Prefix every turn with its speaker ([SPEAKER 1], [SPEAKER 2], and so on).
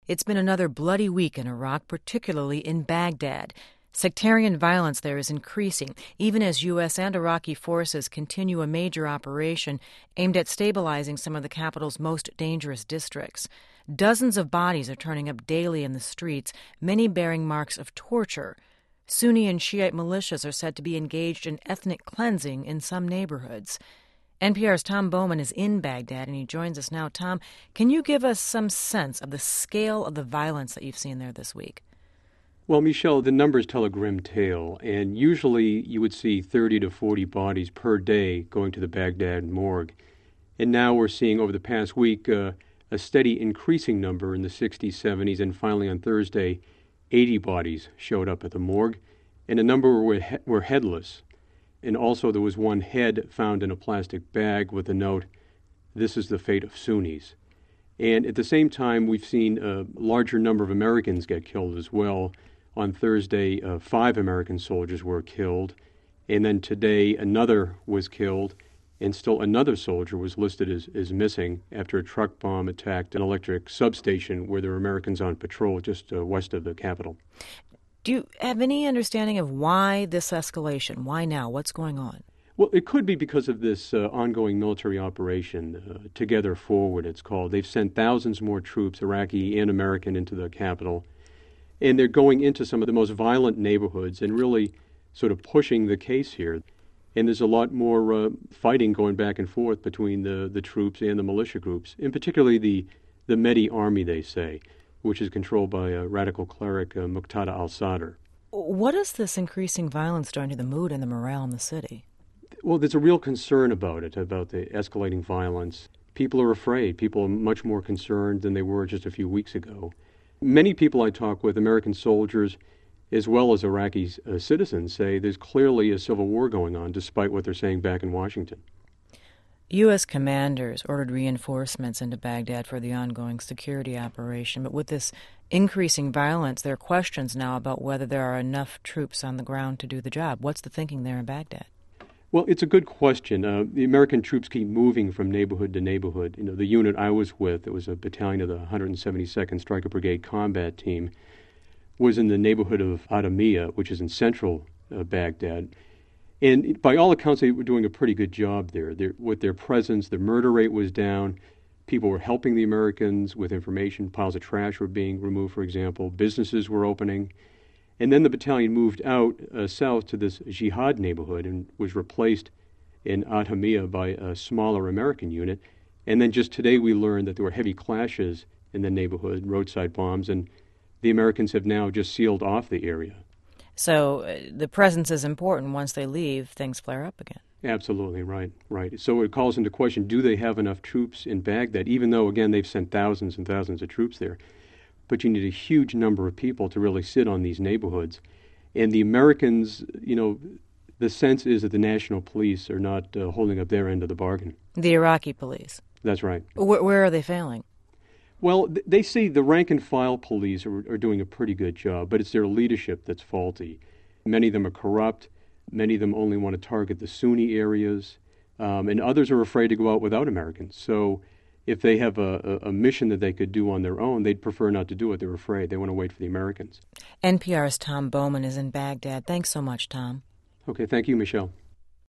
[SPEAKER 1] It's been another bloody week in Iraq, particularly in Baghdad. Sectarian violence there is increasing, even as U.S. and Iraqi forces continue a major operation aimed at stabilizing some of the capital's most dangerous districts. Dozens of bodies are turning up daily in the streets, many bearing marks of torture. Sunni and Shiite militias are said to be engaged in ethnic cleansing in some neighborhoods. NPR's Tom Bowman is in Baghdad, and he joins us now. Tom, can you give us some sense of the scale of the violence that you've seen there this week?
[SPEAKER 2] Well, Michelle, the numbers tell a grim tale, and usually you would see 30 to 40 bodies per day going to the Baghdad morgue. And now we're seeing over the past week a steady increasing number in the 60s, 70s, and finally on Thursday, 80 bodies showed up at the morgue, and a number were headless. And also there was one head found in a plastic bag with a note, "This is the fate of Sunnis." And at the same time, we've seen a larger number of Americans get killed as well. On Thursday, 5 American soldiers were killed, and then today another was killed, and still another soldier was listed as missing after a truck bomb attacked an electric substation where there were Americans on patrol just west of the capital.
[SPEAKER 1] Do you have any understanding of why this escalation? Why now? What's going on?
[SPEAKER 2] Well, it could be because of this ongoing military operation, Together Forward it's called. They've sent thousands more troops, Iraqi and American, into the capital. And they're going into some of the most violent neighborhoods and really sort of pushing the case here. And there's a lot more fighting going back and forth between the troops and the militia groups, and particularly the Mehdi army, they say, which is controlled by a radical cleric, Muqtada al-Sadr.
[SPEAKER 1] What is this increasing violence doing to the mood and the morale in the city?
[SPEAKER 2] Well, there's a real concern about it, about the escalating violence. People are afraid. People are much more concerned than they were just a few weeks ago. Many people I talk with, American soldiers as well as Iraqi citizens, say there's clearly a civil war going on, despite what they're saying back in Washington.
[SPEAKER 1] U.S. commanders ordered reinforcements into Baghdad for the ongoing security operation, but with this increasing violence, there are questions now about whether there are enough troops on the ground to do the job. What's the thinking there in Baghdad?
[SPEAKER 2] Well, it's a good question. The American troops keep moving from neighborhood to neighborhood. You know, the unit I was with, it was a battalion of the 172nd Stryker Brigade Combat Team, was in the neighborhood of Adamiyah, which is in central Baghdad. And by all accounts, they were doing a pretty good job there. With their presence, the murder rate was down. People were helping the Americans with information. Piles of trash were being removed, for example. Businesses were opening. And then the battalion moved out south to this Jihad neighborhood and was replaced in Adhamiyah by a smaller American unit. And then just today we learned that there were heavy clashes in the neighborhood, roadside bombs, and the Americans have now just sealed off the area.
[SPEAKER 1] So the presence is important. Once they leave, things flare up again.
[SPEAKER 2] Absolutely, right. So it calls into question, do they have enough troops in Baghdad, even though, again, they've sent thousands and thousands of troops there? But you need a huge number of people to really sit on these neighborhoods. And the Americans, you know, the sense is that the national police are not holding up their end of the bargain.
[SPEAKER 1] The Iraqi police.
[SPEAKER 2] That's right.
[SPEAKER 1] Where are they failing?
[SPEAKER 2] Well, they say the rank-and-file police are doing a pretty good job, but it's their leadership that's faulty. Many of them are corrupt. Many of them only want to target the Sunni areas, and others are afraid to go out without Americans. So if they have a mission that they could do on their own, they'd prefer not to do it. They're afraid. They want to wait for the Americans.
[SPEAKER 1] NPR's Tom Bowman is in Baghdad. Thanks so much, Tom.
[SPEAKER 2] Okay, thank you, Michelle.